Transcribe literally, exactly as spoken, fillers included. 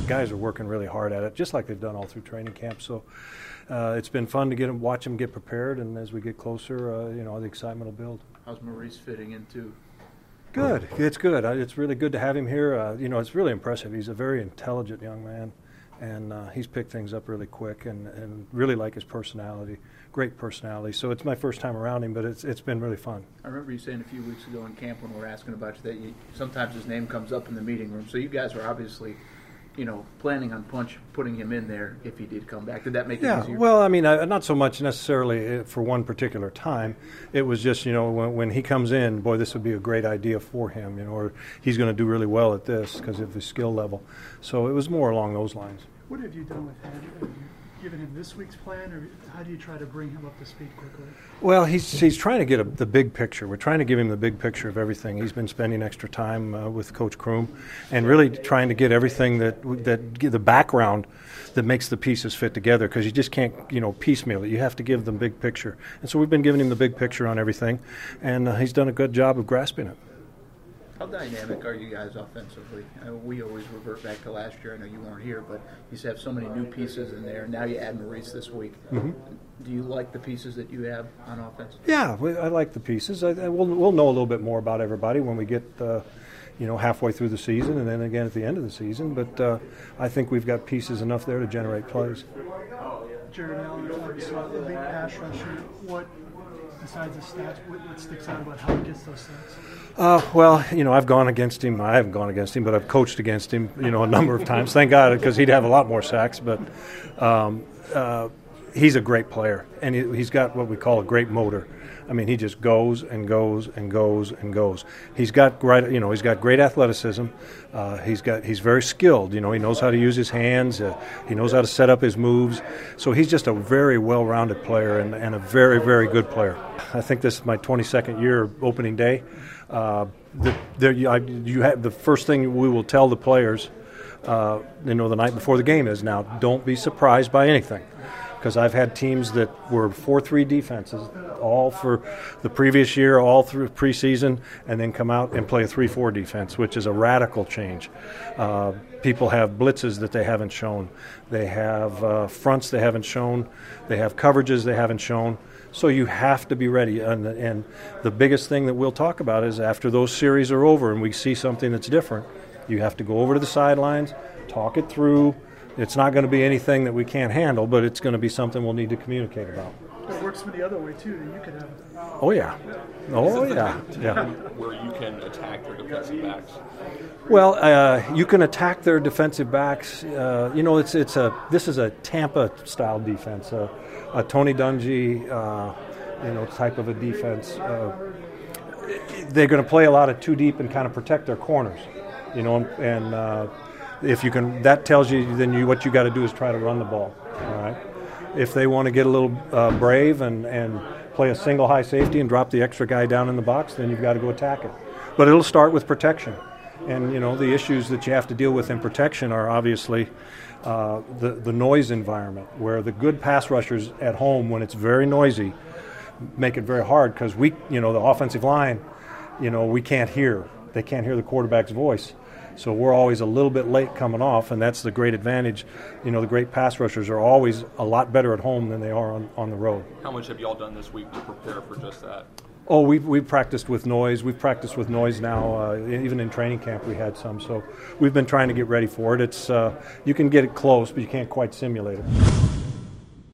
guys are working really hard at it, just like they've done all through training camp. So uh, it's been fun to get them, watch them get prepared, and as we get closer, uh, you know, the excitement will build. How's Maurice fitting into? Good. It's good. It's really good to have him here. Uh, you know, it's really impressive. He's a very intelligent young man, and uh, he's picked things up really quick, and, and really like his personality. Great personality. So it's my first time around him, but it's it's been really fun. I remember you saying a few weeks ago in camp when we were asking about you that you, sometimes his name comes up in the meeting room. So you guys are obviously, you know, planning on punch putting him in there if he did come back. Did that make it yeah, easier? Well, I mean, I, not so much necessarily for one particular time. It was just, you know, when, when he comes in, boy, this would be a great idea for him, you know, or he's going to do really well at this because of his skill level. So it was more along those lines. What have you done with him? Have you given him this week's plan, or how do you try to bring him up to speed quickly? Well, he's he's trying to get a, the big picture. We're trying to give him the big picture of everything. He's been spending extra time uh, with Coach Kroom, and really trying to get everything that that the background that makes the pieces fit together. Because you just can't, you know, piecemeal it. You have to give them big picture. And so we've been giving him the big picture on everything, and uh, he's done a good job of grasping it. How dynamic are you guys offensively? Uh, we always revert back to last year. I know you weren't here, but you just have so many new pieces in there. Now you add Maurice this week. Mm-hmm. Do you like the pieces that you have on offense? Yeah, I like the pieces. I, I, we'll, we'll know a little bit more about everybody when we get, uh, you know, halfway through the season, and then again at the end of the season. But uh, I think we've got pieces enough there to generate plays. Jared Allen, obviously elite pass rusher. What, besides the stats, what, what sticks out about how he gets those stats? Uh, well, you know, I've gone against him. I haven't gone against him, but I've coached against him, you know, a number of times. Thank God, because he'd have a lot more sacks. But um, uh, he's a great player, and he, he's got what we call a great motor. I mean, he just goes and goes and goes and goes. He's got great, you know, he's got great athleticism. Uh, he's got, he's very skilled. You know, he knows how to use his hands. Uh, he knows how to set up his moves. So he's just a very well-rounded player and, and a very, very good player. I think this is my twenty-second year opening day. Uh, the, the, you, I, you have the first thing we will tell the players, uh, you know, the night before the game is now don't be surprised by anything. Because I've had teams that were four three defenses all for the previous year, all through preseason, and then come out and play a three four defense, which is a radical change. Uh, people have blitzes that they haven't shown. They have uh, fronts they haven't shown. They have coverages they haven't shown. So you have to be ready. And, and the biggest thing that we'll talk about is after those series are over and we see something that's different, you have to go over to the sidelines, talk it through. It's not going to be anything that we can't handle, but it's going to be something we'll need to communicate about. It works for the other way, too, that you could have. Oh, yeah. Oh, yeah. yeah. Where you can attack their defensive backs. Well, uh, you can attack their defensive backs. Uh, you know, it's it's a this is a Tampa-style defense, uh, a Tony Dungy, uh, you know, type of a defense. Uh, they're going to play a lot of two deep and kind of protect their corners, you know, and, and uh, if you can, that tells you then you what you got to do is try to run the ball. All right. If they want to get a little uh, brave and, and play a single high safety and drop the extra guy down in the box, then you've got to go attack it. But it'll start with protection. And, you know, the issues that you have to deal with in protection are obviously uh, the, the noise environment, where the good pass rushers at home, when it's very noisy, make it very hard because we, you know, the offensive line, you know, we can't hear. They can't hear the quarterback's voice. So we're always a little bit late coming off, and that's the great advantage. You know, the great pass rushers are always a lot better at home than they are on, on the road. How much have you all done this week to prepare for just that? Oh, we've, we've practiced with noise. We've practiced with noise now. Uh, even in training camp we had some. So we've been trying to get ready for it. It's uh, you can get it close, but you can't quite simulate it.